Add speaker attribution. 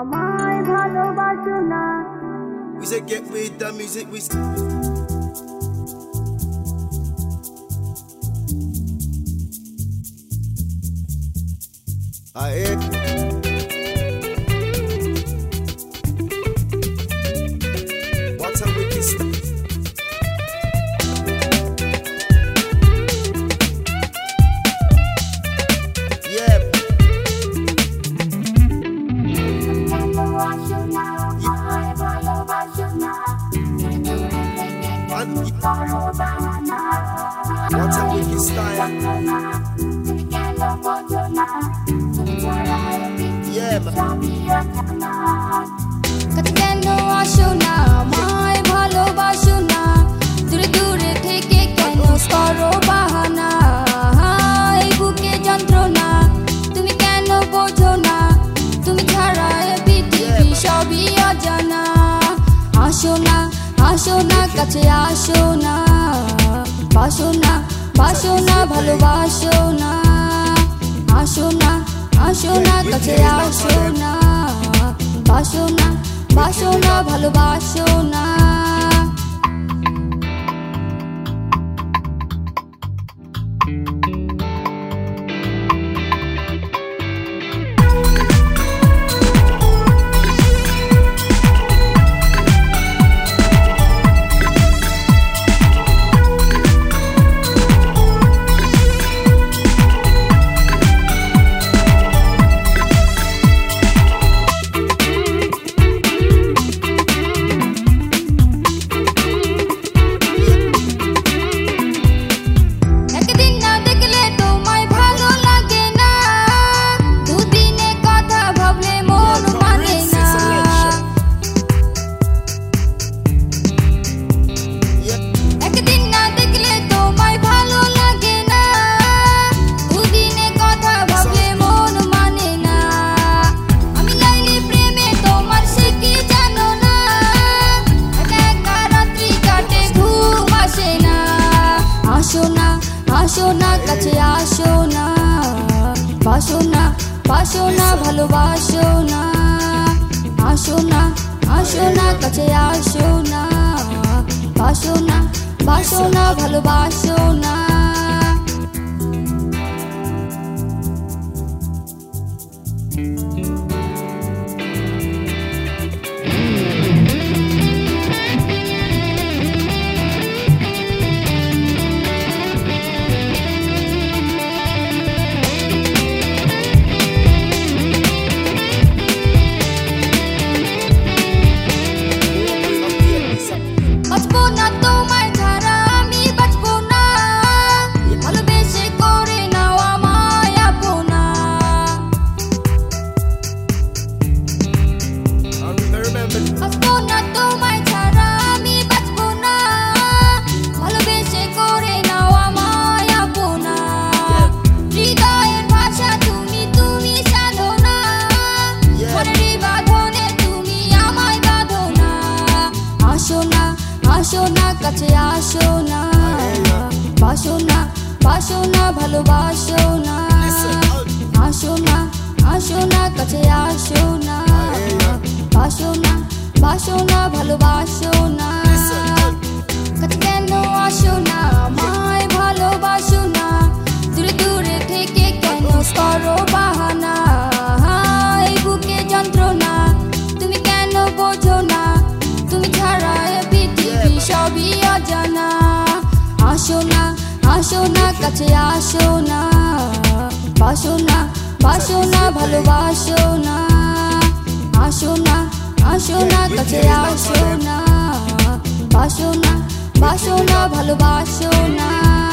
Speaker 1: আমায় ভালোবাসো না।
Speaker 2: We said get with the music, we What's up with this? Yeah. What's up with this style? Yeah, man.
Speaker 1: কেন আসো না আমায় ভালোবাসো না, দূরে দূরে থেকে কেন করো বাহানা, এই বুকে যন্ত্রণা তুমি কেন বোঝো না, তুমি ছাড়া এ পৃথিবী সবই অজানা। আসো না আসো না কাছে আসো না, বাসো না বাসো না ভালোবাসো না, আসো না আসো না কাছে আসো না, বাসো না বাসো না ভালোবাসো না। আসো না কাছে আসো না, বাসো না বাসো না ভালোবাসো না, আসো না আসো না কাছে আসো না, বাসো না বাসো না ভালোবাসো না। বাঁচবো না তোমায় ছাড়া আমি বাঁচবো না, ভালোবেসে করে নাও আমায় আপনা। বাঁচবো না তোমায় ছাড়া আমি বাঁচবো না, ভালোবেসে করে নাও আমায় আপনা। হৃদয়ের ভাষা তুমি তুমি সাধনা, মনেরই বাঁধনে তুমি আমায় বাঁধো না। আসো না আসো না কাছে আসো না, বাসো না বাসো না ভালোবাসো না, আসো না আসো না কাছে আসো না, বাসো না বাসো না ভালোবাসো না। কেন আসো না আমায় ভালোবাসো না, দূরে দূরে থেকে কেন করো বাহানা, এই বুকে যন্ত্রণা তুমি কেন বোঝো না, তুমি ছাড়া এ পৃথিবী সবই অজানা। আসো না আসো না কাছে আসো না, বাসো না বাসো না ভালোবাসো না, আসো না আসো না কাছে আসো না, বাসো না বাসো না ভালোবাসো না।